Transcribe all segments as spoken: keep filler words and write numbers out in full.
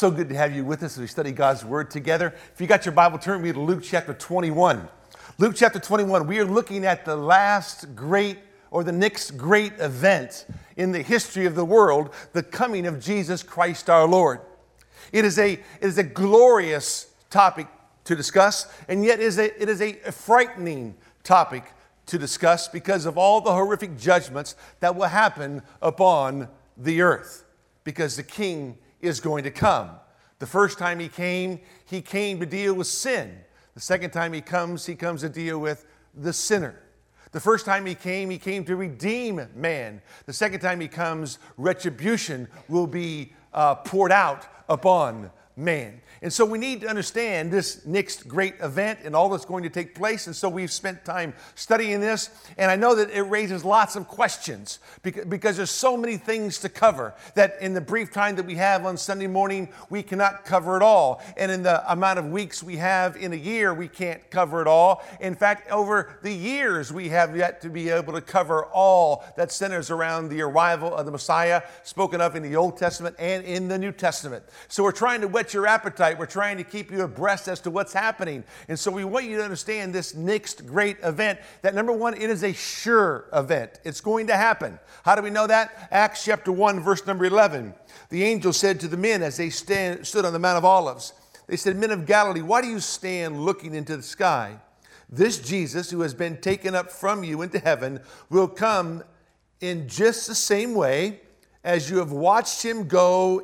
So good to have you with us as we study God's Word together. If you got your Bible, turn with me to Luke chapter twenty-one. Luke chapter twenty-one, we are looking at the last great or the next great event in the history of the world, the coming of Jesus Christ our Lord. It is a, it is a glorious topic to discuss, and yet it is a, it is a frightening topic to discuss because of all the horrific judgments that will happen upon the earth, because the King is going to come. The first time he came, he came to deal with sin. The second time he comes, he comes to deal with the sinner. The first time he came, he came to redeem man. The second time he comes, retribution will be uh, poured out upon man. And so we need to understand this next great event and all that's going to take place. And so we've spent time studying this. And I know that it raises lots of questions because, because there's so many things to cover that in the brief time that we have on Sunday morning, we cannot cover it all. And in the amount of weeks we have in a year, we can't cover it all. In fact, over the years, we have yet to be able to cover all that centers around the arrival of the Messiah spoken of in the Old Testament and in the New Testament. So we're trying to whet your appetite. We're trying to keep you abreast as to what's happening. And so we want you to understand this next great event, that number one, it is a sure event. It's going to happen. How do we know that? Acts chapter one, verse number eleven. The angel said to the men as they stand, stood on the Mount of Olives, they said, "Men of Galilee, why do you stand looking into the sky? This Jesus who has been taken up from you into heaven will come in just the same way as you have watched him go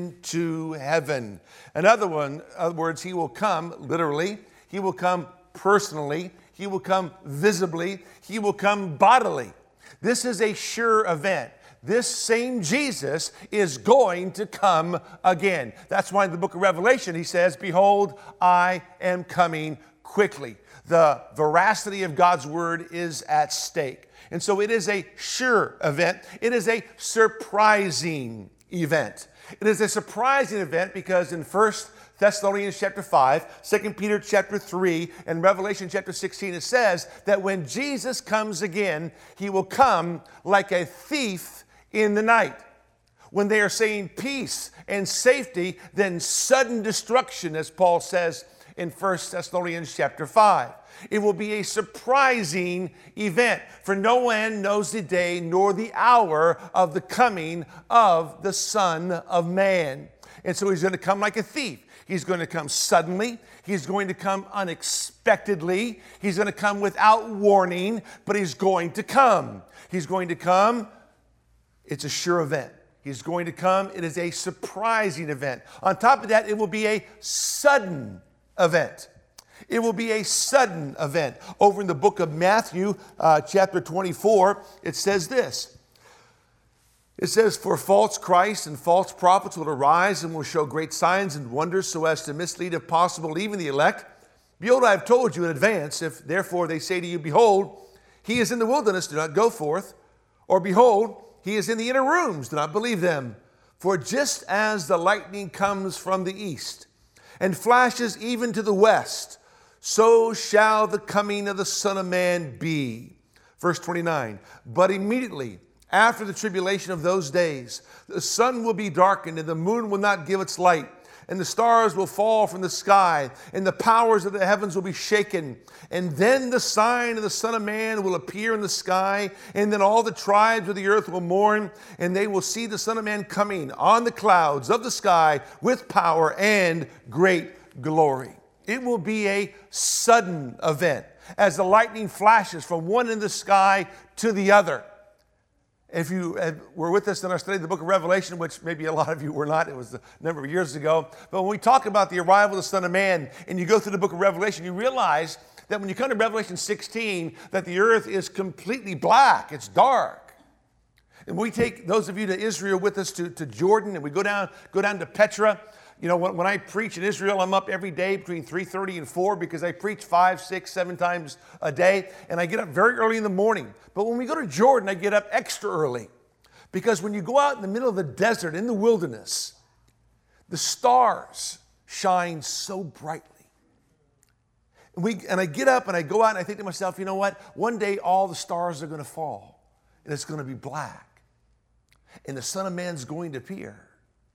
into heaven." In other, one, other words, he will come literally, he will come personally, he will come visibly, he will come bodily. This is a sure event. This same Jesus is going to come again. That's why in the book of Revelation he says, "Behold, I am coming quickly." The veracity of God's word is at stake. And so it is a sure event. It is a surprising event. It is a surprising event because in First Thessalonians chapter five, Second Peter chapter three, and Revelation chapter sixteen, it says that when Jesus comes again, he will come like a thief in the night. When they are saying peace and safety, then sudden destruction, as Paul says in First Thessalonians chapter five. It will be a surprising event, for no one knows the day nor the hour of the coming of the Son of Man. And so he's going to come like a thief. He's going to come suddenly. He's going to come unexpectedly. He's going to come without warning, but he's going to come. He's going to come. It's a sure event. He's going to come. It is a surprising event. On top of that, it will be a sudden event. It will be a sudden event. Over in the book of Matthew, uh, chapter twenty-four, it says this. It says, "For false Christs and false prophets will arise and will show great signs and wonders so as to mislead, if possible, even the elect. Behold, I have told you in advance. If therefore they say to you, Behold, he is in the wilderness, do not go forth. Or behold, he is in the inner rooms, do not believe them. For just as the lightning comes from the east and flashes even to the west, so shall the coming of the Son of Man be." Verse twenty-nine, "But immediately after the tribulation of those days, the sun will be darkened, and the moon will not give its light, and the stars will fall from the sky, and the powers of the heavens will be shaken. And then the sign of the Son of Man will appear in the sky, and then all the tribes of the earth will mourn, and they will see the Son of Man coming on the clouds of the sky with power and great glory." It will be a sudden event as the lightning flashes from one end of the sky to the other. If you were with us in our study of the book of Revelation, which maybe a lot of you were not, it was a number of years ago, but when we talk about the arrival of the Son of Man and you go through the book of Revelation, you realize that when you come to Revelation sixteen, that the earth is completely black, it's dark. And we take those of you to Israel with us to, to Jordan, and we go down, go down to Petra. You know, when, when I preach in Israel, I'm up every day between three thirty and four because I preach five, six, seven times a day. And I get up very early in the morning. But when we go to Jordan, I get up extra early. Because when you go out in the middle of the desert, in the wilderness, the stars shine so brightly. And, we, and I get up and I go out and I think to myself, you know what? One day all the stars are going to fall. And it's going to be black. And the Son of Man's going to appear.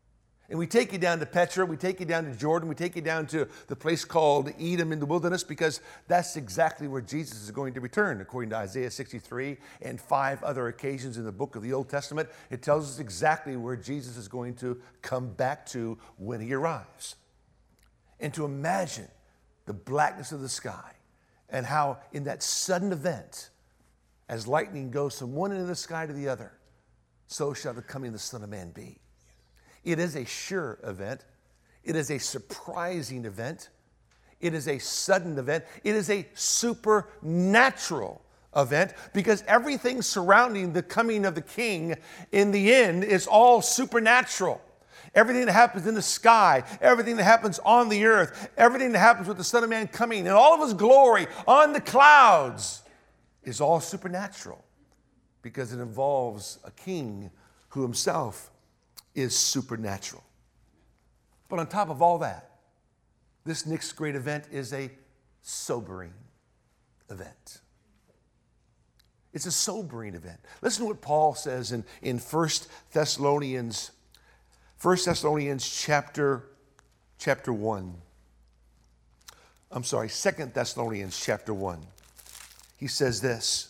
And we take you down to Petra, we take you down to Jordan, we take you down to the place called Edom in the wilderness, because that's exactly where Jesus is going to return. According to Isaiah sixty-three and five other occasions in the book of the Old Testament, it tells us exactly where Jesus is going to come back to when he arrives. And to imagine the blackness of the sky and how in that sudden event, as lightning goes from one end of the sky to the other, so shall the coming of the Son of Man be. It is a sure event. It is a surprising event. It is a sudden event. It is a supernatural event, because everything surrounding the coming of the King in the end is all supernatural. Everything that happens in the sky, everything that happens on the earth, everything that happens with the Son of Man coming in all of his glory on the clouds is all supernatural, because it involves a king who himself is supernatural. But on top of all that, this next great event is a sobering event. It's a sobering event. Listen to what Paul says in, in First Thessalonians, First Thessalonians chapter, chapter one. I'm sorry, Second Thessalonians chapter one. He says this: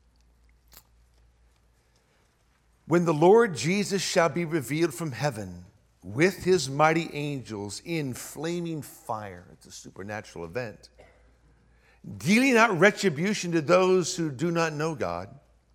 when the Lord Jesus shall be revealed from heaven with his mighty angels in flaming fire. It's a supernatural event. Dealing out retribution to those who do not know God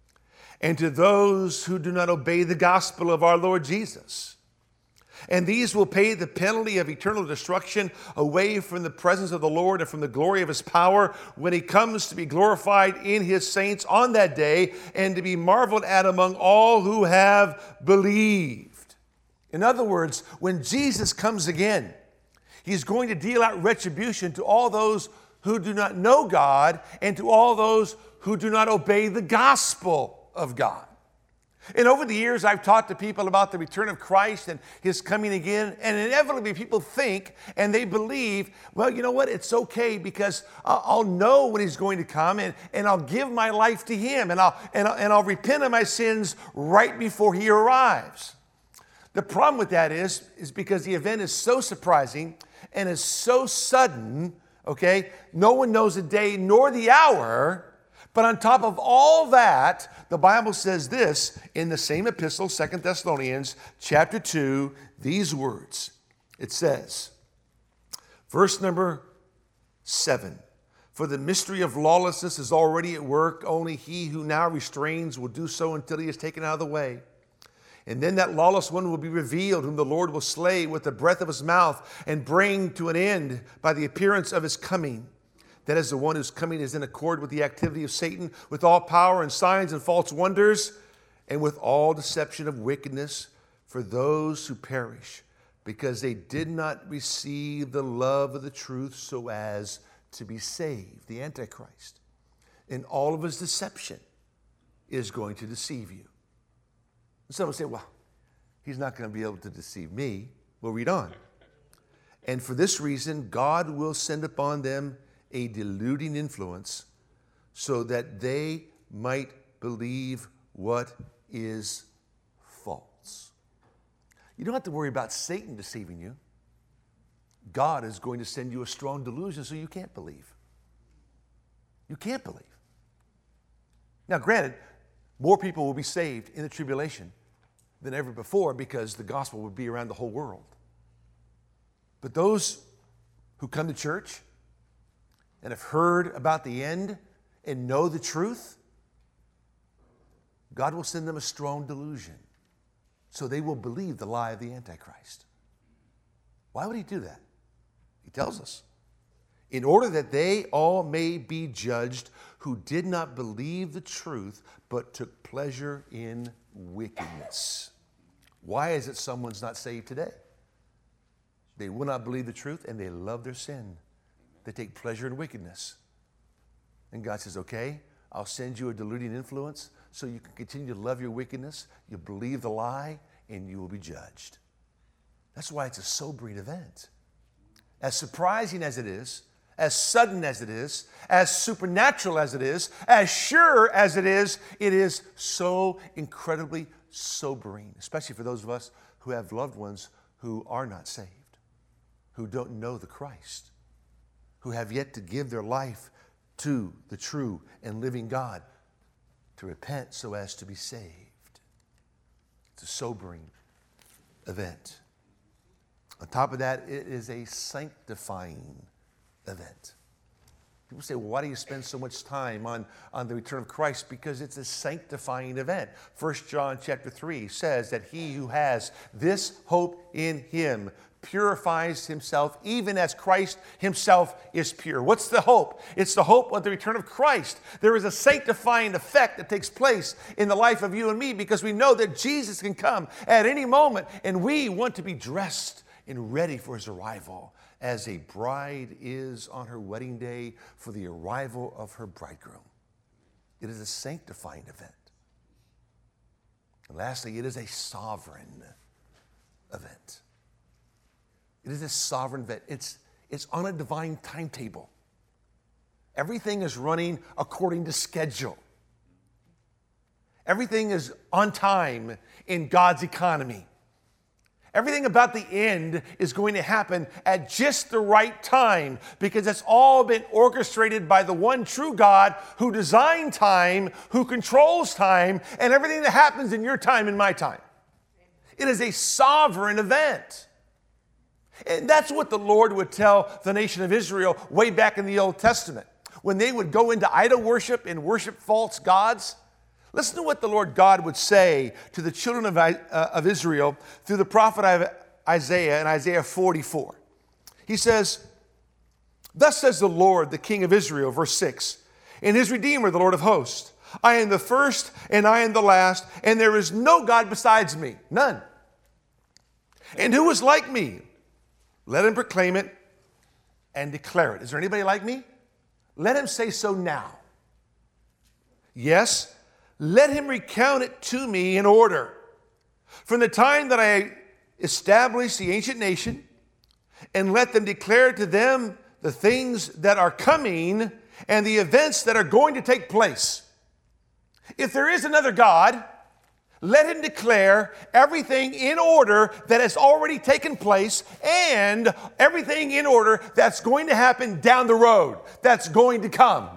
and to those who do not obey the gospel of our Lord Jesus. And these will pay the penalty of eternal destruction away from the presence of the Lord and from the glory of his power when he comes to be glorified in his saints on that day and to be marveled at among all who have believed. In other words, when Jesus comes again, he's going to deal out retribution to all those who do not know God and to all those who do not obey the gospel of God. And over the years, I've talked to people about the return of Christ and his coming again. And inevitably, people think and they believe, well, you know what? It's okay because I'll know when he's going to come and, and I'll give my life to him and I'll, and, I'll, and I'll repent of my sins right before he arrives. The problem with that is, is because the event is so surprising and is so sudden, okay? No one knows the day nor the hour. But on top of all that, the Bible says this in the same epistle, Second Thessalonians chapter two, these words. It says, verse number seven, for the mystery of lawlessness is already at work. Only he who now restrains will do so until he is taken out of the way. And then that lawless one will be revealed, whom the Lord will slay with the breath of his mouth and bring to an end by the appearance of his coming. That is, the one whose coming is in accord with the activity of Satan, with all power and signs and false wonders, and with all deception of wickedness for those who perish, because they did not receive the love of the truth so as to be saved. The Antichrist, in all of his deception, is going to deceive you. And some will say, well, he's not going to be able to deceive me. We'll read on. And for this reason, God will send upon them a deluding influence so that they might believe what is false. You don't have to worry about Satan deceiving you. God is going to send you a strong delusion so you can't believe. You can't believe. Now, granted, more people will be saved in the tribulation than ever before because the gospel will be around the whole world. But those who come to church and have heard about the end and know the truth, God will send them a strong delusion so they will believe the lie of the Antichrist. Why would he do that? He tells us, in order that they all may be judged who did not believe the truth but took pleasure in wickedness. Why is it someone's not saved today? They will not believe the truth and they love their sin. They take pleasure in wickedness. And God says, okay, I'll send you a deluding influence so you can continue to love your wickedness, you believe the lie, and you will be judged. That's why it's a sobering event. As surprising as it is, as sudden as it is, as supernatural as it is, as sure as it is, it is so incredibly sobering, especially for those of us who have loved ones who are not saved, who don't know the Christ, who have yet to give their life to the true and living God, to repent so as to be saved. It's a sobering event. On top of that, it is a sanctifying event. People say, well, why do you spend so much time on, on the return of Christ? Because it's a sanctifying event. First John chapter three says that he who has this hope in him purifies himself even as Christ himself is pure. What's the hope? It's the hope of the return of Christ. There is a sanctifying effect that takes place in the life of you and me because we know that Jesus can come at any moment, and we want to be dressed and ready for his arrival, as a bride is on her wedding day for the arrival of her bridegroom. It is a sanctifying event. And lastly, it is a sovereign event. It is a sovereign event. It's, it's on a divine timetable. Everything is running according to schedule. Everything is on time in God's economy. Everything about the end is going to happen at just the right time because it's all been orchestrated by the one true God who designed time, who controls time, and everything that happens in your time and my time. It is a sovereign event. And that's what the Lord would tell the nation of Israel way back in the Old Testament. When they would go into idol worship and worship false gods, listen to what the Lord God would say to the children of, uh, of Israel through the prophet Isaiah in Isaiah forty-four. He says, thus says the Lord, the King of Israel, verse six, and his Redeemer, the Lord of hosts, I am the first and I am the last, and there is no God besides me, none. And who is like me? Let him proclaim it and declare it. Is there anybody like me? Let him say so now. Yes, let him recount it to me in order. From the time that I established the ancient nation, and let them declare to them the things that are coming and the events that are going to take place. If there is another God, let him declare everything in order that has already taken place and everything in order that's going to happen down the road, that's going to come.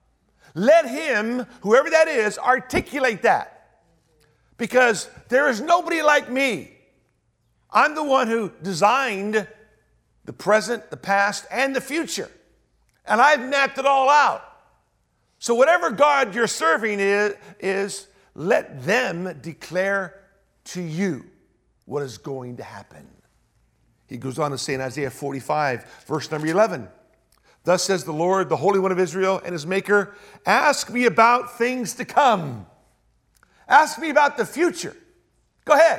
Let him, whoever that is, articulate that. Because there is nobody like me. I'm the one who designed the present, the past, and the future. And I've mapped it all out. So whatever God you're serving is, is let them declare to you what is going to happen. He goes on to say in Isaiah forty-five, verse number eleven, thus says the Lord, the Holy One of Israel and his Maker, ask me about things to come. Ask me about the future. Go ahead.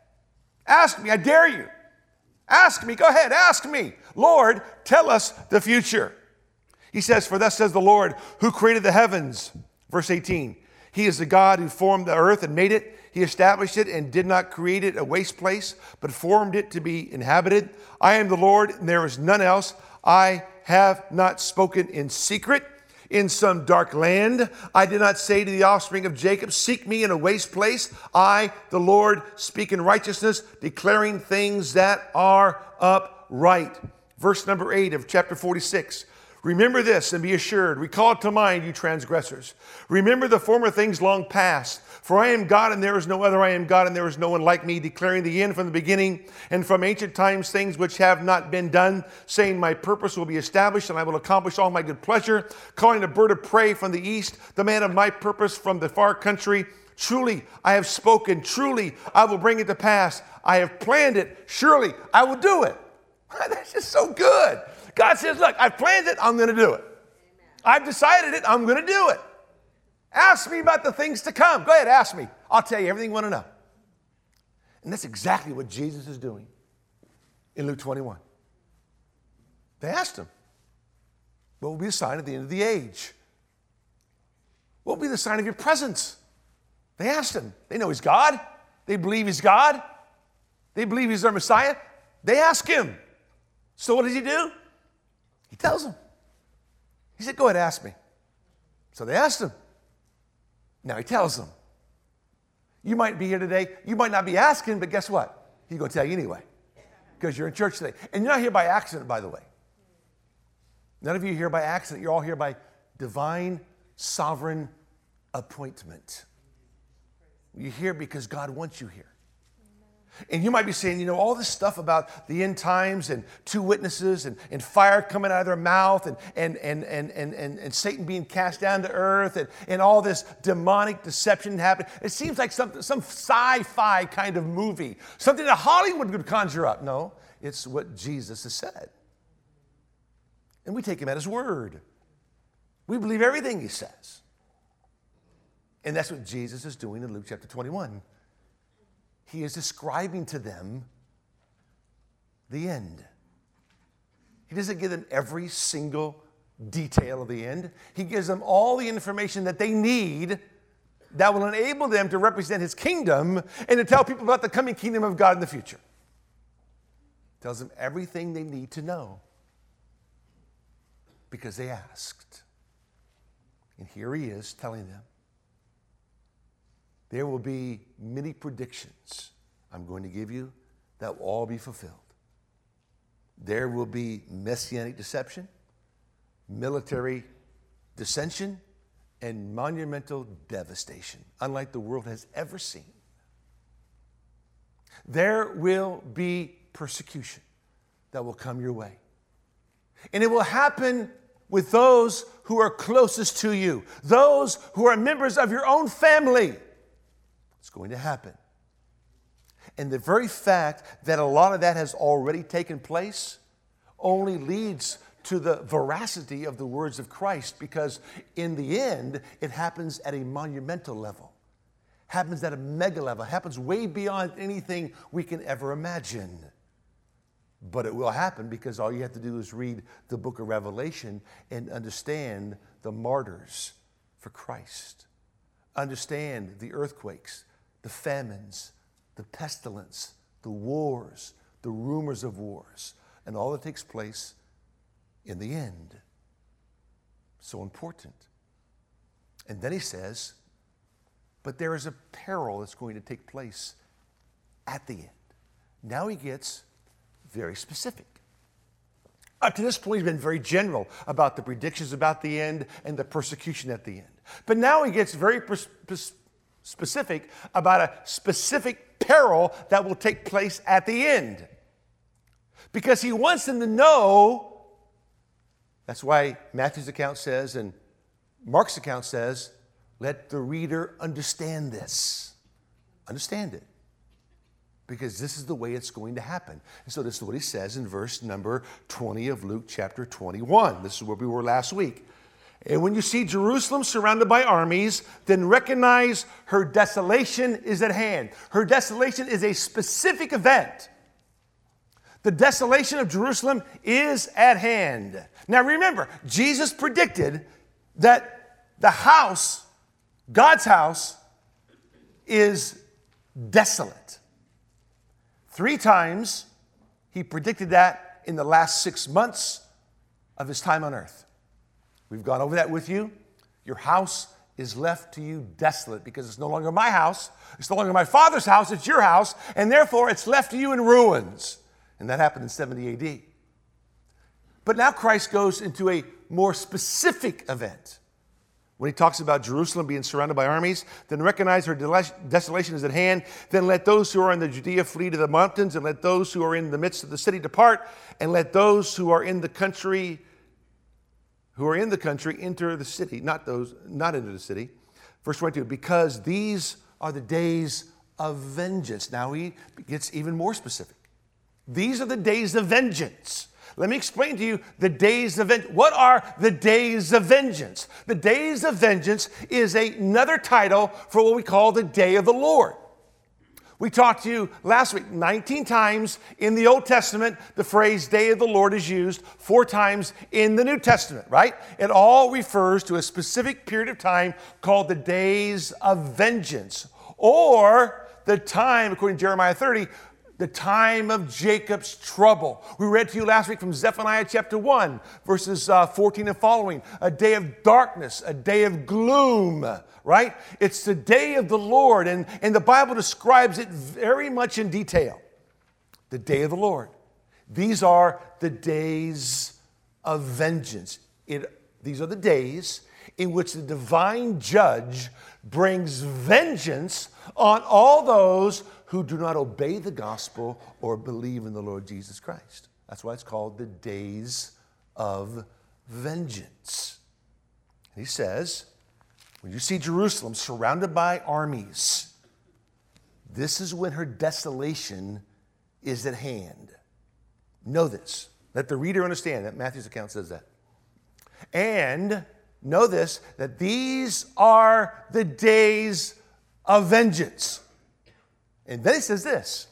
Ask me, I dare you. Ask me, go ahead, ask me. Lord, tell us the future. He says, for thus says the Lord, who created the heavens. Verse eighteen, he is the God who formed the earth and made it. He established it and did not create it a waste place, but formed it to be inhabited. I am the Lord, and there is none else. I have not spoken in secret in some dark land. I did not say to the offspring of Jacob, seek me in a waste place. I, the Lord, speak in righteousness, declaring things that are upright. Verse number eight of chapter forty-six. Remember this and be assured. Recall to mind, you transgressors. Remember the former things long past. For I am God and there is no other. I am God and there is no one like me, declaring the end from the beginning and from ancient times things which have not been done, saying my purpose will be established and I will accomplish all my good pleasure, calling a bird of prey from the east, the man of my purpose from the far country. Truly, I have spoken. Truly, I will bring it to pass. I have planned it. Surely, I will do it. That's just so good. God says, look, I've planned it, I'm going to do it. Amen. I've decided it, I'm going to do it. Ask me about the things to come. Go ahead, ask me. I'll tell you everything you want to know. And that's exactly what Jesus is doing in Luke twenty-one. They asked him, what will be the sign of the end of the age? What will be the sign of your presence? They asked him. They know he's God. They believe he's God. They believe he's their Messiah. They ask him. So what does he do? He tells them. He said, go ahead, ask me. So they asked him. Now he tells them. You might be here today. You might not be asking, but guess what? He's going to tell you anyway. because you're in church today. And you're not here by accident, by the way. None of you are here by accident. You're all here by divine, sovereign appointment. You're here because God wants you here. And you might be saying, you know, all this stuff about the end times and two witnesses and, and fire coming out of their mouth and, and, and, and, and, and, and Satan being cast down to earth and, and all this demonic deception happening. It seems like some, some sci-fi kind of movie, something that Hollywood would conjure up. No, it's what Jesus has said. And we take him at his word. We believe everything he says. And that's what Jesus is doing in Luke chapter twenty-one. He is describing to them the end. He doesn't give them every single detail of the end. He gives them all the information that they need that will enable them to represent his kingdom and to tell people about the coming kingdom of God in the future. Tells them everything they need to know because they asked. And here he is telling them, there will be many predictions I'm going to give you that will all be fulfilled. There will be messianic deception, military dissension, and monumental devastation, unlike the world has ever seen. There will be persecution that will come your way. And it will happen with those who are closest to you, those who are members of your own family. It's going to happen. And the very fact that a lot of that has already taken place only leads to the veracity of the words of Christ, because in the end, it happens at a monumental level, happens at a mega level, happens way beyond anything we can ever imagine. But it will happen because all you have to do is read the book of Revelation and understand the martyrs for Christ. Understand the earthquakes, the famines, the pestilence, the wars, the rumors of wars, and all that takes place in the end. So important. And then he says, but there is a peril that's going to take place at the end. Now he gets very specific. Up to this point, he's been very general about the predictions about the end and the persecution at the end. But now he gets very pers- pers- specific about a specific peril that will take place at the end. Because he wants them to know, that's why Matthew's account says and Mark's account says, let the reader understand this. Understand it. Because this is the way it's going to happen. And so this is what he says in verse number twenty of Luke chapter twenty-one. This is where we were last week. And when you see Jerusalem surrounded by armies, then recognize her desolation is at hand. Her desolation is a specific event. The desolation of Jerusalem is at hand. Now remember, Jesus predicted that the house, God's house, is desolate. Three times he predicted that in the last six months of his time on earth. We've gone over that with you. Your house is left to you desolate because it's no longer my house. It's no longer my Father's house. It's your house. And therefore, it's left to you in ruins. And that happened in seventy A D. But now Christ goes into a more specific event. When he talks about Jerusalem being surrounded by armies, then recognize her desolation is at hand. Then let those who are in the Judea flee to the mountains, and let those who are in the midst of the city depart, and let those who are in the country who are in the country enter the city, not those not into the city. Verse twenty-two, because these are the days of vengeance. Now he gets even more specific. These are the days of vengeance. Let me explain to you the days of vengeance. What are the days of vengeance? The days of vengeance is another title for what we call the day of the Lord. We talked to you last week, nineteen times in the Old Testament, the phrase day of the Lord is used, four times in the New Testament, right? It all refers to a specific period of time called the days of vengeance, or the time, according to Jeremiah thirty, the time of Jacob's trouble. We read to you last week from Zephaniah chapter one, verses uh, fourteen and following. A day of darkness, a day of gloom, right? It's the day of the Lord, and, and the Bible describes it very much in detail. The day of the Lord. These are the days of vengeance. It, these are the days in which the divine judge brings vengeance on all those who do not obey the gospel or believe in the Lord Jesus Christ. That's why it's called the days of vengeance. And he says, when you see Jerusalem surrounded by armies, this is when her desolation is at hand. Know this. Let the reader understand that Matthew's account says that. And know this, that these are the days of vengeance. And then he says this,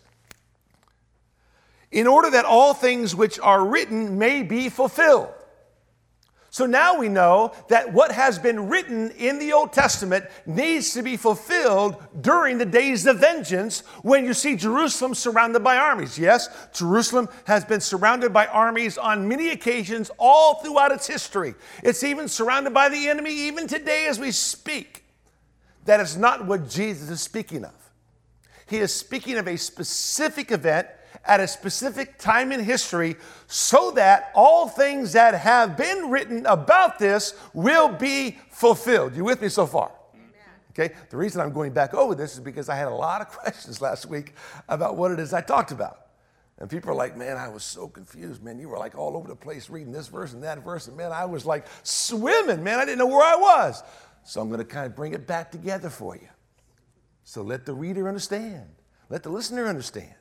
in order that all things which are written may be fulfilled. So now we know that what has been written in the Old Testament needs to be fulfilled during the days of vengeance when you see Jerusalem surrounded by armies. Yes, Jerusalem has been surrounded by armies on many occasions all throughout its history. It's even surrounded by the enemy even today as we speak. That is not what Jesus is speaking of. He is speaking of a specific event at a specific time in history so that all things that have been written about this will be fulfilled. You with me so far? Amen. Okay. The reason I'm going back over this is because I had a lot of questions last week about what it is I talked about. And people are like, man, I was so confused, man. You were like all over the place reading this verse and that verse. And man, I was like swimming, man. I didn't know where I was. So I'm going to kind of bring it back together for you. So let the reader understand. Let the listener understand.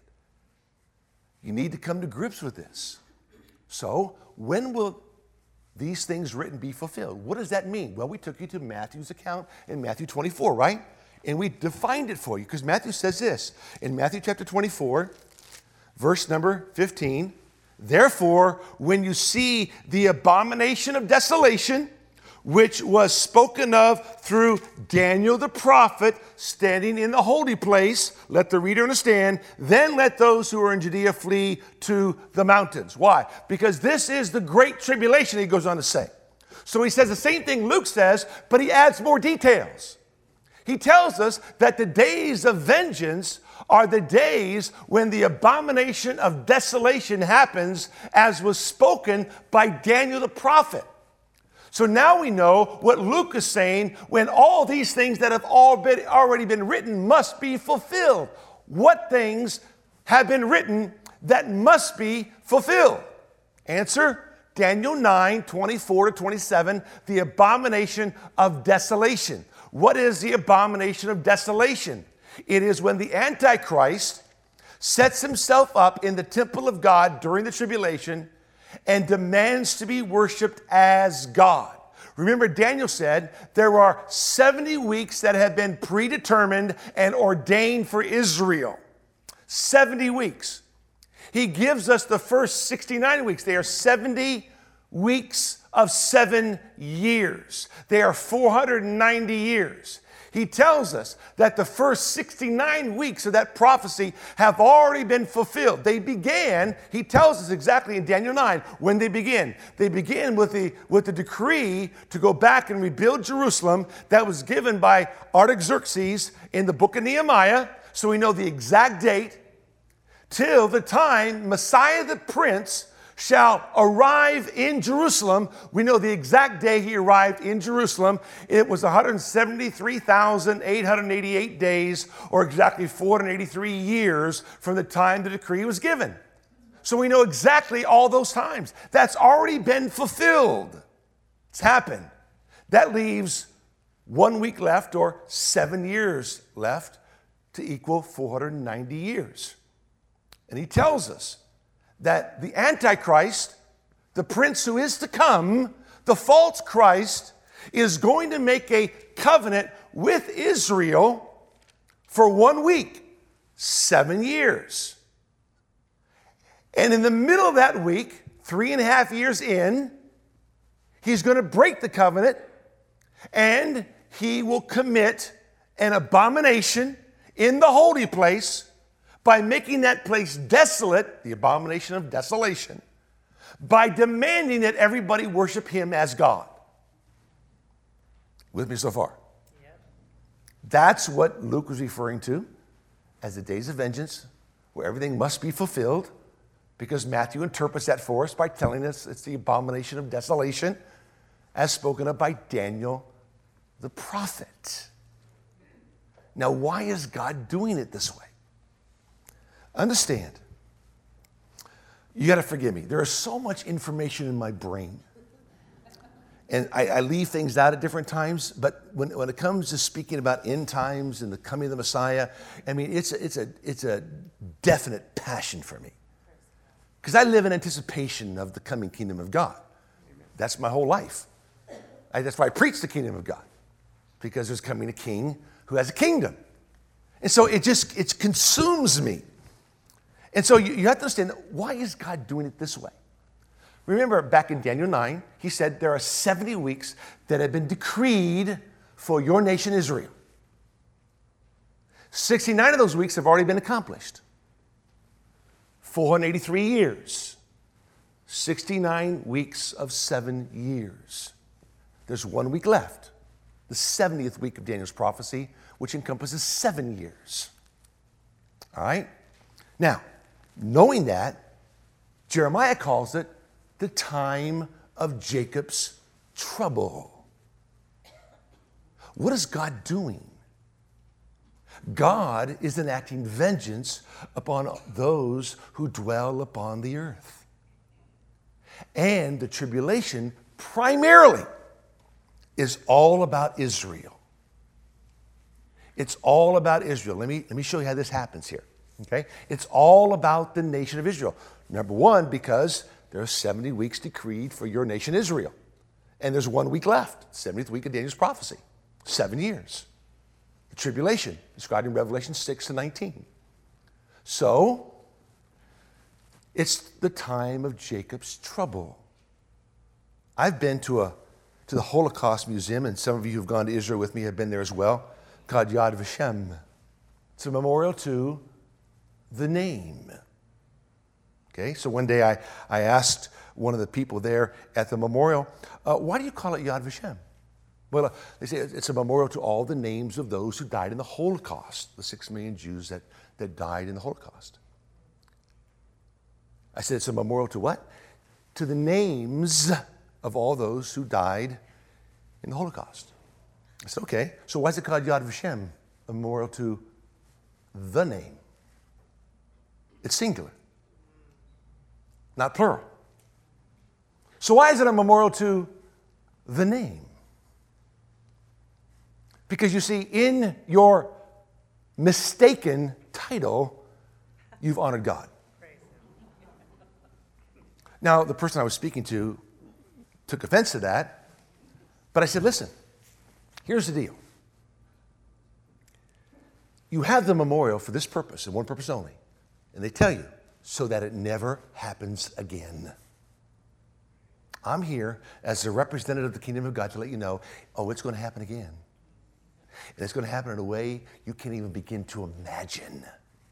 You need to come to grips with this. So, when will these things written be fulfilled? What does that mean? Well, we took you to Matthew's account in Matthew twenty-four, right? And we defined it for you because Matthew says this in Matthew chapter twenty-four, verse number fifteen. Therefore, when you see the abomination of desolation, which was spoken of through Daniel the prophet standing in the holy place, let the reader understand, then let those who are in Judea flee to the mountains. Why? Because this is the great tribulation, he goes on to say. So he says the same thing Luke says, but he adds more details. He tells us that the days of vengeance are the days when the abomination of desolation happens, as was spoken by Daniel the prophet. So now we know what Luke is saying when all these things that have all been, already been written must be fulfilled. What things have been written that must be fulfilled? Answer, Daniel nine, twenty-four to twenty-seven, the abomination of desolation. What is the abomination of desolation? It is when the Antichrist sets himself up in the temple of God during the tribulation and demands to be worshiped as God. Remember, Daniel said there are seventy weeks that have been predetermined and ordained for Israel. seventy weeks. He gives us the first sixty-nine weeks. They are seventy weeks of seven years. They are four hundred ninety years. He tells us that the first sixty-nine weeks of that prophecy have already been fulfilled. They began, he tells us exactly in Daniel nine, when they begin. They begin with the, with the decree to go back and rebuild Jerusalem that was given by Artaxerxes in the book of Nehemiah, so we know the exact date, till the time Messiah the Prince shall arrive in Jerusalem. We know the exact day he arrived in Jerusalem. It was one hundred seventy-three thousand eight hundred eighty-eight days, or exactly four hundred eighty-three years from the time the decree was given. So we know exactly all those times. That's already been fulfilled. It's happened. That leaves one week left, or seven years left, to equal four hundred ninety years. And he tells us that the Antichrist, the prince who is to come, the false Christ, is going to make a covenant with Israel for one week, seven years. And in the middle of that week, three and a half years in, he's going to break the covenant and he will commit an abomination in the holy place by making that place desolate, the abomination of desolation, by demanding that everybody worship him as God. With me so far? Yep. That's what Luke was referring to as the days of vengeance, where everything must be fulfilled. because Matthew interprets that for us by telling us it's the abomination of desolation as spoken of by Daniel the prophet. Now, why is God doing it this way? Understand, you got to forgive me. There is so much information in my brain. And I, I leave things out at different times, but when, when it comes to speaking about end times and the coming of the Messiah, I mean, it's a, it's a, it's a definite passion for me. Because I live in anticipation of the coming kingdom of God. That's my whole life. I, that's why I preach the kingdom of God. Because there's coming a king who has a kingdom. And so it just, it consumes me. And so you, you have to understand, why is God doing it this way? Remember back in Daniel nine, he said there are seventy weeks that have been decreed for your nation Israel. sixty-nine of those weeks have already been accomplished. four hundred eighty-three years. sixty-nine weeks of seven years. There's one week left. The seventieth week of Daniel's prophecy, which encompasses seven years. All right? Now, knowing that, Jeremiah calls it the time of Jacob's trouble. What is God doing? God is enacting vengeance upon those who dwell upon the earth. And the tribulation primarily is all about Israel. It's all about Israel. Let me, let me show you how this happens here. Okay? It's all about the nation of Israel. Number one, because there are seventy weeks decreed for your nation Israel. And there's one week left, seventieth week of Daniel's prophecy. Seven years. The tribulation, described in Revelation six to nineteen. So, it's the time of Jacob's trouble. I've been to a to the Holocaust Museum, and some of you who've gone to Israel with me have been there as well, called Yad Vashem. It's a memorial to the name. Okay, so one day I, I asked one of the people there at the memorial, uh, why do you call it Yad Vashem? Well, uh, they say it's a memorial to all the names of those who died in the Holocaust, the six million Jews that, that died in the Holocaust. I said, it's a memorial to what? To the names of all those who died in the Holocaust. I said, okay, so why is it called Yad Vashem, a memorial to the name? It's singular, not plural. So why is it a memorial to the name? Because you see, in your mistaken title, you've honored God. Now, the person I was speaking to took offense to that, but I said, listen, here's the deal. You have the memorial for this purpose and one purpose only, and they tell you, so that it never happens again. I'm here as a representative of the kingdom of God to let you know, oh, it's going to happen again. And it's going to happen in a way you can't even begin to imagine.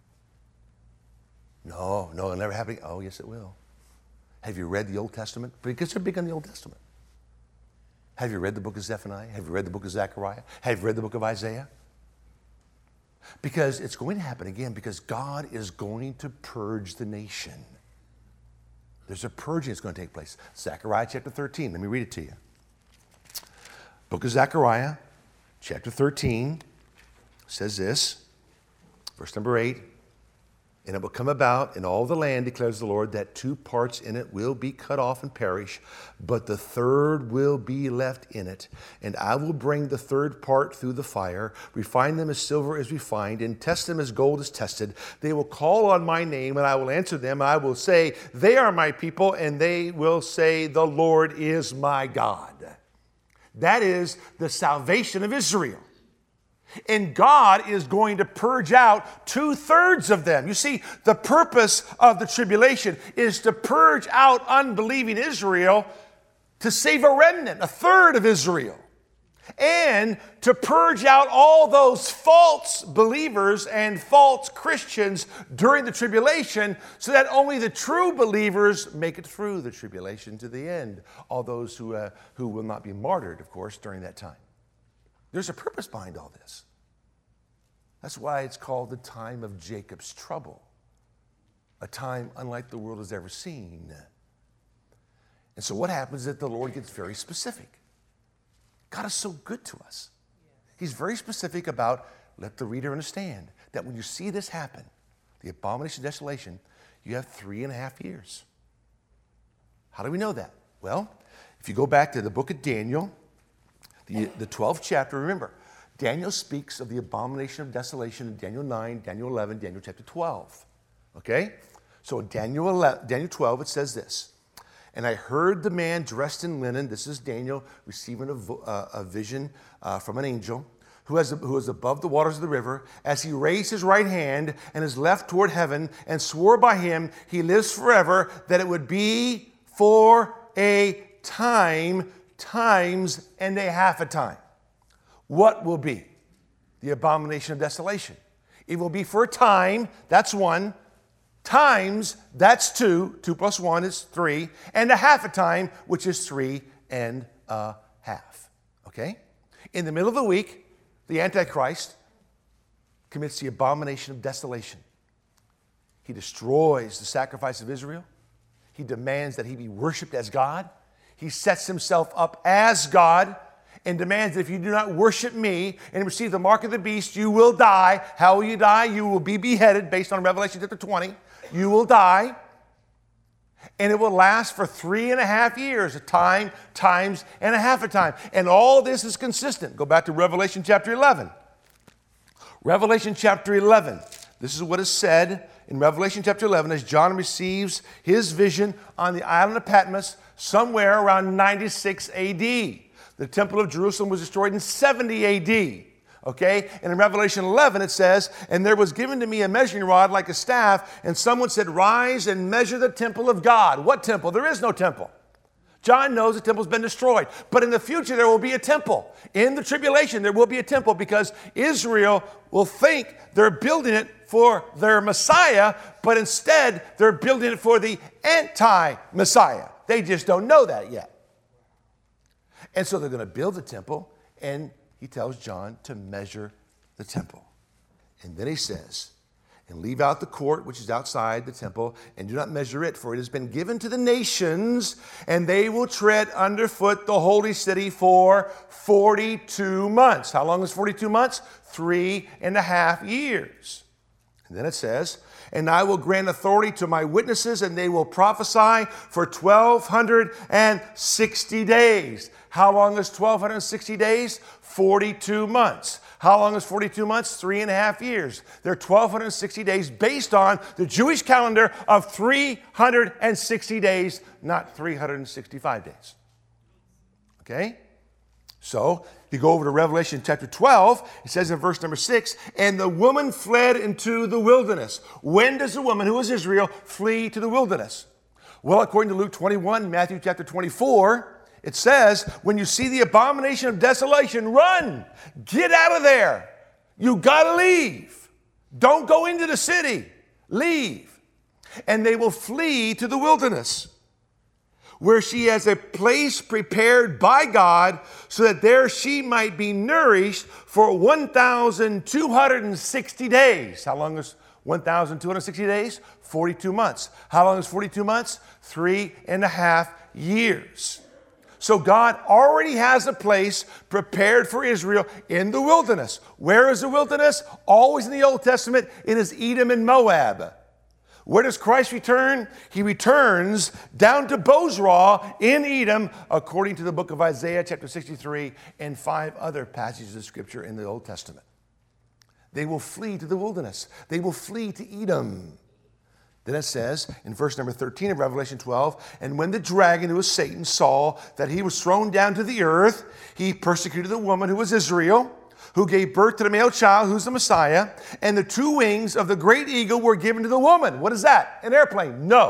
No, no, it'll never happen. Oh, yes, it will. Have you read the Old Testament? Because they're big on the Old Testament. Have you read the book of Zephaniah? Have you read the book of Zechariah? Have you read the book of Isaiah? Because it's going to happen again, because God is going to purge the nation. There's a purging that's going to take place. Zechariah chapter thirteen. Let me read it to you. Book of Zechariah, chapter thirteen, says this, verse number eight. And it will come about in all the land, declares the Lord, that two parts in it will be cut off and perish, but the third will be left in it. And I will bring the third part through the fire, refine them as silver is refined, and test them as gold is tested. They will call on my name, and I will answer them. And I will say, they are my people, and they will say, the Lord is my God. That is the salvation of Israel. And God is going to purge out two-thirds of them. You see, the purpose of the tribulation is to purge out unbelieving Israel, to save a remnant, a third of Israel, and to purge out all those false believers and false Christians during the tribulation, so that only the true believers make it through the tribulation to the end, all those who, uh, who will not be martyred, of course, during that time. There's a purpose behind all this. That's why it's called the time of Jacob's trouble. a time unlike the world has ever seen. And so what happens is that the Lord gets very specific. God is so good to us. He's very specific about, let the reader understand, that when you see this happen, the abomination of desolation, you have three and a half years. How do we know that? Well, if you go back to the book of Daniel, the, the twelfth chapter, remember, Daniel speaks of the abomination of desolation in Daniel nine, Daniel eleven, Daniel chapter twelve. Okay? So in Daniel eleven, Daniel twelve, it says this, and I heard the man dressed in linen, this is Daniel receiving a, uh, a vision uh, from an angel, who, has, who was above the waters of the river, as he raised his right hand and his left toward heaven, and swore by him, he lives forever, that it would be for a time, times and a half a time. What will be the abomination of desolation? It will be for a time, that's one, times, that's two, two plus one is three, and a half a time, which is three and a half. Okay? In the middle of the week, the Antichrist commits the abomination of desolation. He destroys the sacrifice of Israel. He demands that he be worshiped as God. He sets himself up as God and demands that if you do not worship me and receive the mark of the beast, you will die. How will you die? You will be beheaded, based on Revelation chapter twenty. You will die. And it will last for three and a half years, a time, times, and a half a time. And all this is consistent. Go back to Revelation chapter eleven. Revelation chapter eleven. This is what is said in Revelation chapter eleven as John receives his vision on the island of Patmos somewhere around ninety-six A D. The temple of Jerusalem was destroyed in seventy A D. Okay? And in Revelation eleven it says, and there was given to me a measuring rod like a staff, and someone said, rise and measure the temple of God. What temple? There is no temple. John knows the temple's been destroyed. But in the future there will be a temple. In the tribulation there will be a temple, because Israel will think they're building it for their Messiah, but instead they're building it for the anti-Messiah. They just don't know that yet. And so they're going to build the temple, and he tells John to measure the temple. And then he says, and leave out the court which is outside the temple, and do not measure it, for it has been given to the nations, and they will tread underfoot the holy city for forty-two months. How long is forty-two months? Three and a half years. And then it says, and I will grant authority to my witnesses, and they will prophesy for twelve sixty days. How long is twelve sixty days? forty-two months. How long is forty-two months? Three and a half years. They're twelve sixty days based on the Jewish calendar of three hundred sixty days, not three hundred sixty-five days. Okay? So, you go over to Revelation chapter twelve, it says in verse number six, and the woman fled into the wilderness. When does the woman, who is Israel, flee to the wilderness? Well, according to Luke twenty-one, Matthew chapter twenty-four, it says, when you see the abomination of desolation, run, get out of there. You got to leave. Don't go into the city. Leave. And they will flee to the wilderness, where she has a place prepared by God, so that there she might be nourished for one thousand two hundred sixty days. How long is one thousand two hundred sixty days? forty-two months. How long is forty-two months? Three and a half years. So God already has a place prepared for Israel in the wilderness. Where is the wilderness? Always in the Old Testament, it is Edom and Moab. Where does Christ return? He returns down to Bozrah in Edom, according to the book of Isaiah chapter sixty-three and five other passages of Scripture in the Old Testament. They will flee to the wilderness. They will flee to Edom. Then it says in verse number thirteen of Revelation twelve, and when the dragon, who was Satan, saw that he was thrown down to the earth, he persecuted the woman, who was Israel, who gave birth to the male child, who's the Messiah, and the two wings of the great eagle were given to the woman. What is that? An airplane? No.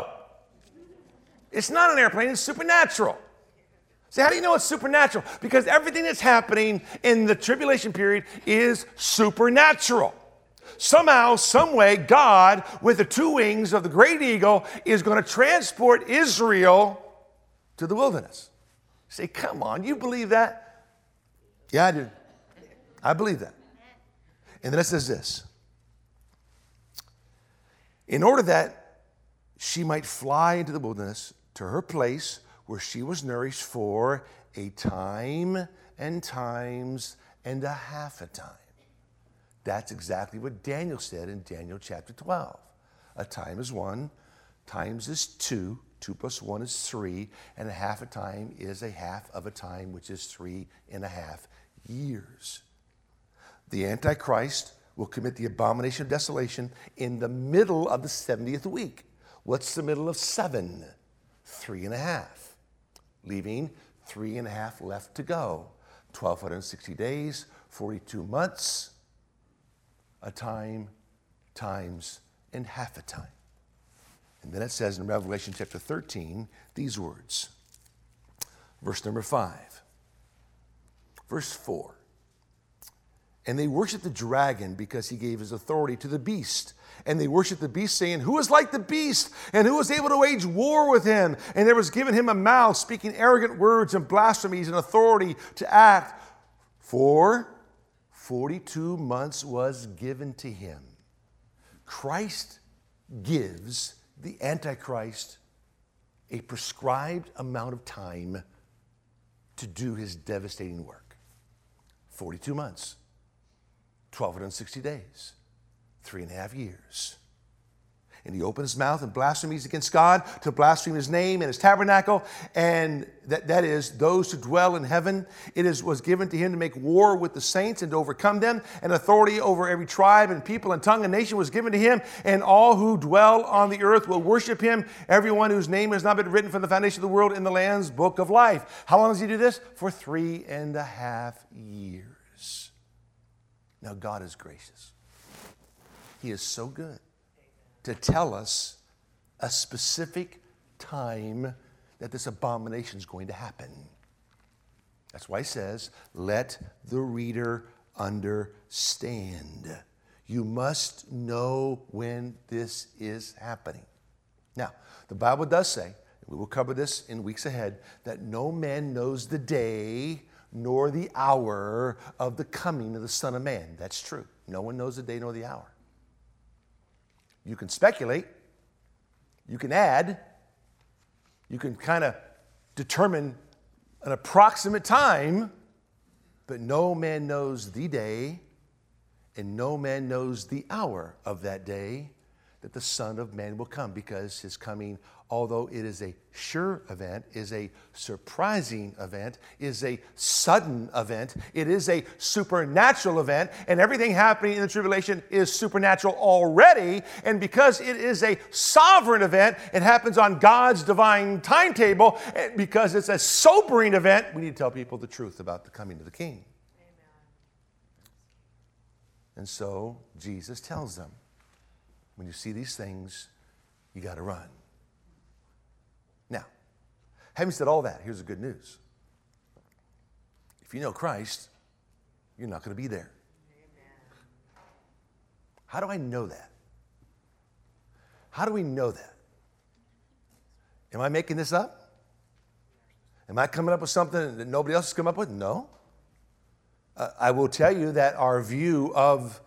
It's not an airplane, it's supernatural. See, how do you know it's supernatural? Because everything that's happening in the tribulation period is supernatural. Somehow, some way, God, with the two wings of the great eagle, is going to transport Israel to the wilderness. Say, come on, you believe that? Yeah, I do. I believe that. And then it says this. In order that she might fly into the wilderness to her place where she was nourished for a time and times and a half a time. That's exactly what Daniel said in Daniel chapter twelve. A time is one, times is two, two plus one is three, and a half a time is a half of a time, which is three and a half years. The Antichrist will commit the abomination of desolation in the middle of the seventieth week. What's the middle of seven? Three and a half, leaving three and a half left to go. twelve sixty days, forty-two months, a time, times, and half a time. And then it says in Revelation chapter thirteen, these words. Verse number five. Verse four. And they worshiped the dragon because he gave his authority to the beast. And they worshiped the beast, saying, who is like the beast? And who was able to wage war with him? And there was given him a mouth, speaking arrogant words and blasphemies, and authority to act. For forty-two months was given to him. Christ gives the Antichrist a prescribed amount of time to do his devastating work. forty-two months. twelve sixty days, three and a half years. And he opened his mouth and blasphemies against God, to blaspheme his name and his tabernacle, and that, that is those who dwell in heaven. It is, was given to him to make war with the saints and to overcome them, and authority over every tribe and people and tongue and nation was given to him, and all who dwell on the earth will worship him, everyone whose name has not been written from the foundation of the world in the Lamb's book of life. How long does he do this? For three and a half years. Now, God is gracious. He is so good to tell us a specific time that this abomination is going to happen. That's why he says, let the reader understand. You must know when this is happening. Now, the Bible does say, and we will cover this in weeks ahead, that no man knows the day nor the hour of the coming of the Son of Man. That's true. No one knows the day nor the hour. You can speculate, you can add, you can kind of determine an approximate time, but no man knows the day and no man knows the hour of that day that the Son of Man will come, because his coming, although it is a sure event, is a surprising event, is a sudden event, it is a supernatural event, and everything happening in the tribulation is supernatural already, and because it is a sovereign event, it happens on God's divine timetable, and because it's a sobering event, we need to tell people the truth about the coming of the King. Amen. And so Jesus tells them, when you see these things, you got to run. Now, having said all that, here's the good news. If you know Christ, you're not going to be there. Amen. How do I know that? How do we know that? Am I making this up? Am I coming up with something that nobody else has come up with? No. Uh, I will tell you that our view of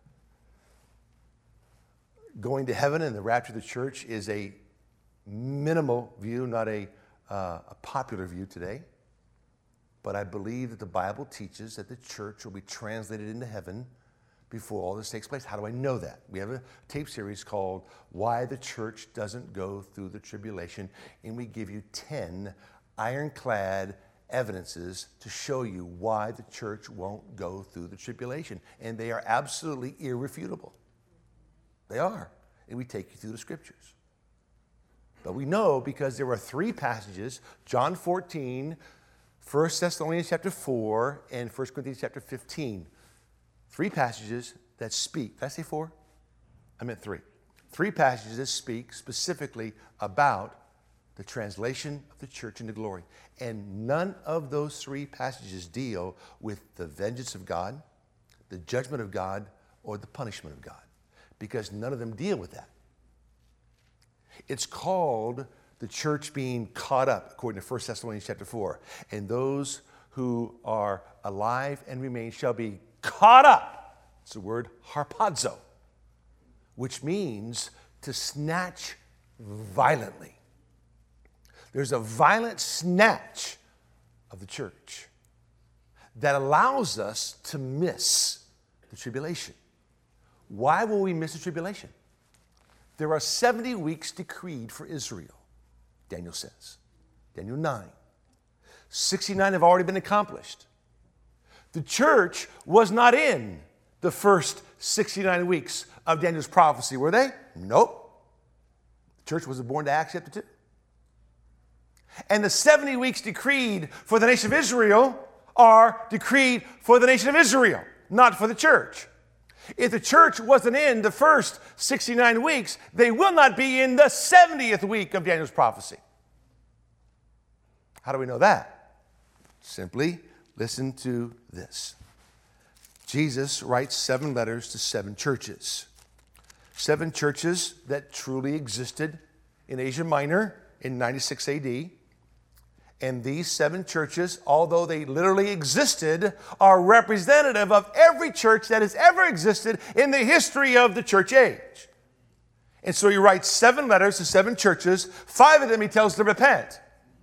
going to heaven and the rapture of the church is a minimal view, not a, uh, a popular view today. But I believe that the Bible teaches that the church will be translated into heaven before all this takes place. How do I know that? We have a tape series called Why the Church Doesn't Go Through the Tribulation, and we give you ten ironclad evidences to show you why the church won't go through the tribulation. And they are absolutely irrefutable. They are. And we take you through the scriptures. But we know because there are three passages, John fourteen, First Thessalonians chapter four, and First Corinthians chapter fifteen. Three passages that speak. Did I say four? I meant three. Three passages that speak specifically about the translation of the church into glory. And none of those three passages deal with the vengeance of God, the judgment of God, or the punishment of God, because none of them deal with that. It's called the church being caught up, according to First Thessalonians chapter four. And those who are alive and remain shall be caught up. It's the word harpazo, which means to snatch violently. There's a violent snatch of the church that allows us to miss the tribulation. Why will we miss the tribulation? There are seventy weeks decreed for Israel, Daniel says. Daniel nine. sixty-nine have already been accomplished. The church was not in the first sixty-nine weeks of Daniel's prophecy, were they? Nope. The church wasn't born to Acts chapter two. And the seventy weeks decreed for the nation of Israel are decreed for the nation of Israel, not for the church. If the church wasn't in the first sixty-nine weeks, they will not be in the seventieth week of Daniel's prophecy. How do we know that? Simply listen to this. Jesus writes seven letters to seven churches. Seven churches that truly existed in Asia Minor in ninety-six A D. And these seven churches, although they literally existed, are representative of every church that has ever existed in the history of the church age. And so he writes seven letters to seven churches. Five of them he tells them to repent.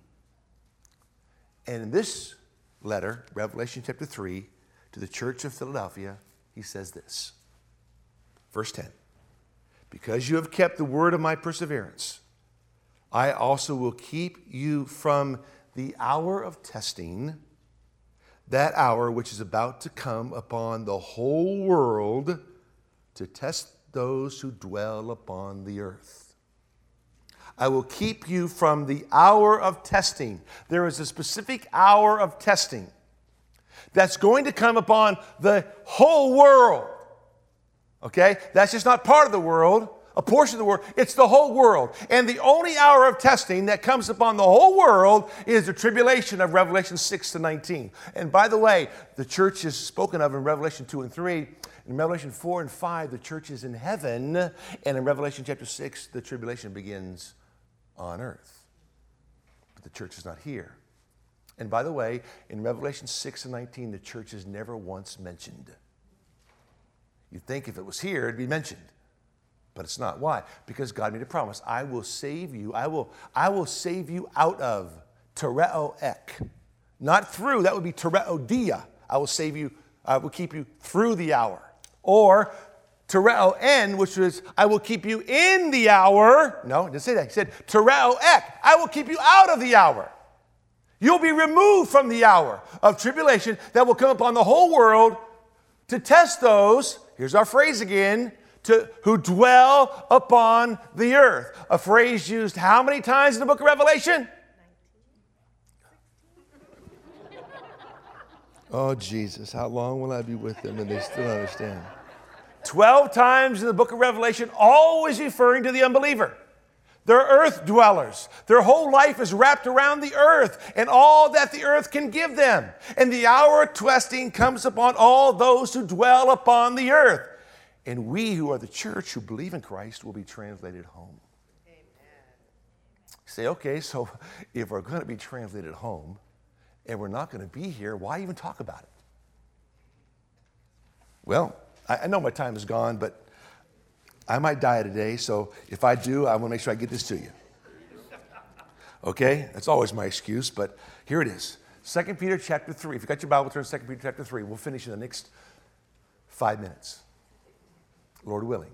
And in this letter, Revelation chapter three, to the church of Philadelphia, he says this. Verse ten. Because you have kept the word of my perseverance, I also will keep you from the hour of testing, that hour which is about to come upon the whole world to test those who dwell upon the earth. I will keep you from the hour of testing. There is a specific hour of testing that's going to come upon the whole world. Okay? That's just not part of the world, a portion of the world. It's the whole world. And the only hour of testing that comes upon the whole world is the tribulation of Revelation six to nineteen. And by the way, the church is spoken of in Revelation two and three. In Revelation four and five, the church is in heaven. And in Revelation chapter six, the tribulation begins on earth. But the church is not here. And by the way, in Revelation six and nineteen, the church is never once mentioned. You'd think if it was here, it'd be mentioned. But it's not. Why? Because God made a promise. I will save you. I will, I will save you out of tereo ek. Not through. That would be tereo dia. I will save you. I will keep you through the hour. Or tereo en, which is I will keep you in the hour. No, he didn't say that. He said tereo ek. I will keep you out of the hour. You'll be removed from the hour of tribulation that will come upon the whole world to test those, here's our phrase again, to who dwell upon the earth. A phrase used how many times in the book of Revelation? Oh, Jesus, how long will I be with them and they still understand? Twelve times in the book of Revelation, always referring to the unbeliever. They're earth dwellers. Their whole life is wrapped around the earth and all that the earth can give them. And the hour of testing comes upon all those who dwell upon the earth. And we who are the church who believe in Christ will be translated home. Amen. You say, okay, so if we're going to be translated home and we're not going to be here, why even talk about it? Well, I, I know my time is gone, but I might die today, so if I do, I want to make sure I get this to you. Okay? That's always my excuse, but here it is. Second Peter chapter three. If you got your Bible, turn to Second Peter chapter three. We'll finish in the next five minutes. Lord willing.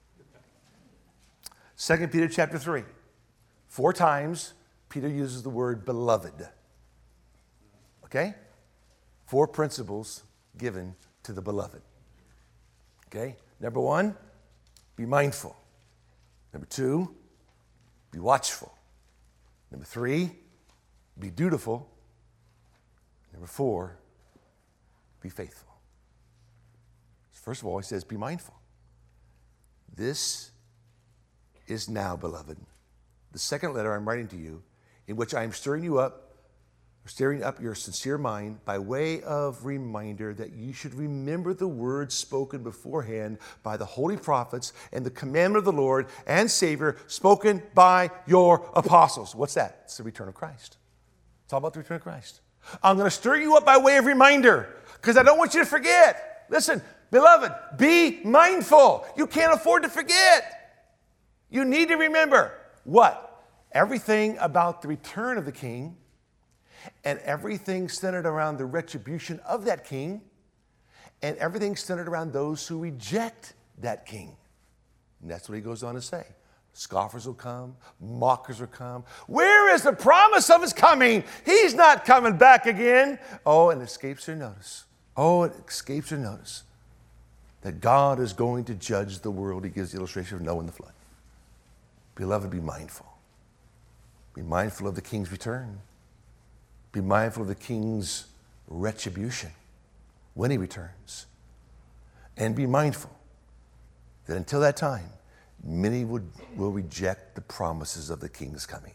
Second Peter chapter three. Four times, Peter uses the word beloved. Okay? Four principles given to the beloved. Okay? Number one, be mindful. Number two, be watchful. Number three, be dutiful. Number four, be faithful. First of all, he says, be mindful. This is now, beloved, the second letter I'm writing to you, in which I am stirring you up, stirring up your sincere mind by way of reminder that you should remember the words spoken beforehand by the holy prophets and the commandment of the Lord and Savior spoken by your apostles. What's that? It's the return of Christ. It's all about the return of Christ. I'm going to stir you up by way of reminder because I don't want you to forget. Listen, beloved, be mindful. You can't afford to forget. You need to remember. what? Everything about the return of the king and everything centered around the retribution of that king and everything centered around those who reject that king. And that's what he goes on to say. Scoffers will come, mockers will come. Where is the promise of his coming? He's not coming back again. Oh, and it escapes their notice. Oh, it escapes their notice that God is going to judge the world. He gives the illustration of Noah and the flood. Beloved, be mindful. Be mindful of the king's return. Be mindful of the king's retribution when he returns. And be mindful that until that time, many would, will reject the promises of the king's coming.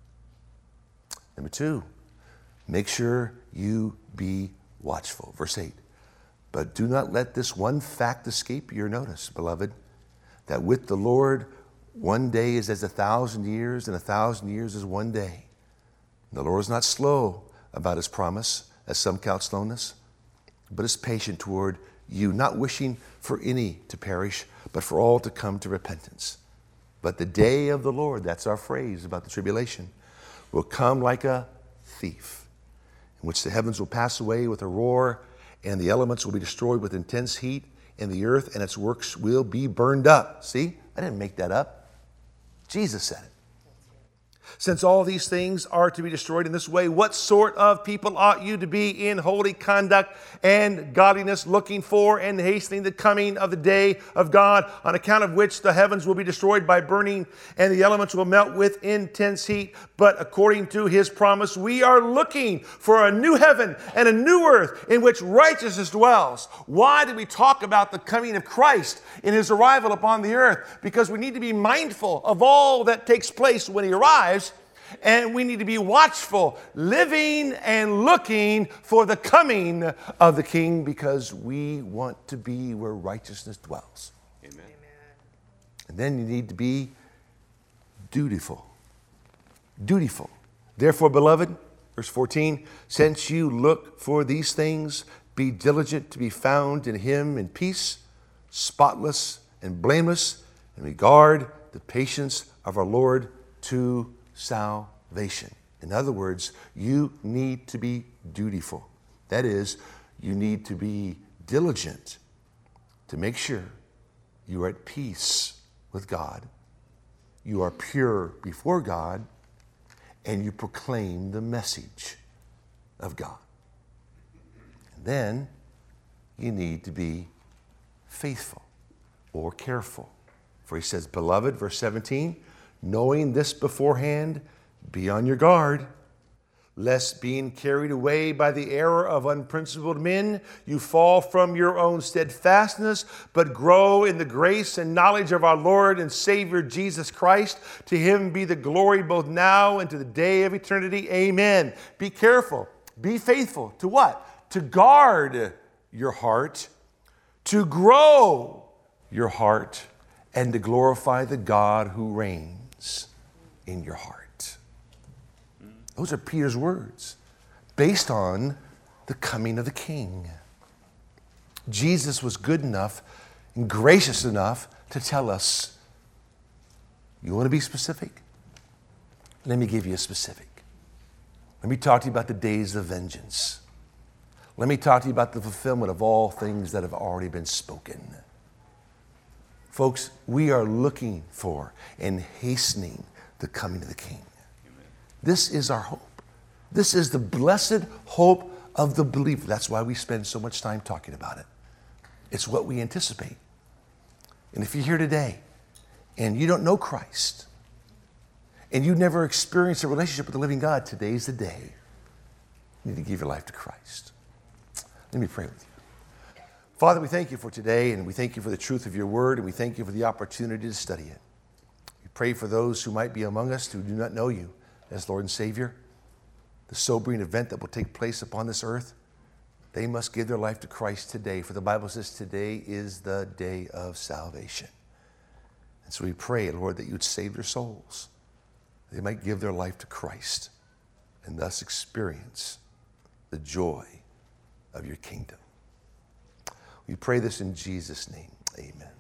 Number two, make sure you be watchful. Verse eight, but do not let this one fact escape your notice, beloved, that with the Lord one day is as a thousand years, and a thousand years is one day. The Lord is not slow about his promise, as some count slowness, but is patient toward you, not wishing for any to perish, but for all to come to repentance. But the day of the Lord, that's our phrase about the tribulation, will come like a thief, in which the heavens will pass away with a roar, and the elements will be destroyed with intense heat, and the earth and its works will be burned up. See, I didn't make that up. Jesus said it. Since all these things are to be destroyed in this way, what sort of people ought you to be in holy conduct and godliness, looking for and hastening the coming of the day of God, on account of which the heavens will be destroyed by burning and the elements will melt with intense heat? But according to his promise, we are looking for a new heaven and a new earth in which righteousness dwells. Why do we talk about the coming of Christ in his arrival upon the earth? Because we need to be mindful of all that takes place when he arrives. And we need to be watchful, living and looking for the coming of the King, because we want to be where righteousness dwells. Amen. And then you need to be dutiful. Dutiful. Therefore, beloved, verse fourteen, since you look for these things, be diligent to be found in him in peace, spotless and blameless, and regard the patience of our Lord to salvation. In other words, you need to be dutiful. That is, you need to be diligent to make sure you are at peace with God, you are pure before God, and you proclaim the message of God. And then you need to be faithful or careful. For he says, beloved, verse seventeen, knowing this beforehand, be on your guard, lest being carried away by the error of unprincipled men, you fall from your own steadfastness, but grow in the grace and knowledge of our Lord and Savior Jesus Christ. To him be the glory both now and to the day of eternity. Amen. Be careful. Be faithful. To what? To guard your heart, to grow your heart, and to glorify the God who reigns in your heart. Those are Peter's words based on the coming of the King. Jesus was good enough and gracious enough to tell us, you want to be specific? Let me give you a specific. Let me talk to you about the days of vengeance. Let me talk to you about the fulfillment of all things that have already been spoken. Folks, we are looking for and hastening the coming of the King. Amen. This is our hope. This is the blessed hope of the believer. That's why we spend so much time talking about it. It's what we anticipate. And if you're here today and you don't know Christ and you never experienced a relationship with the living God, today's the day you need to give your life to Christ. Let me pray with you. Father, we thank you for today, and we thank you for the truth of your word, and we thank you for the opportunity to study it. We pray for those who might be among us who do not know you as Lord and Savior, the sobering event that will take place upon this earth. They must give their life to Christ today, for the Bible says today is the day of salvation. And so we pray, Lord, that you would save their souls. They might give their life to Christ and thus experience the joy of your kingdom. We pray this in Jesus' name. Amen.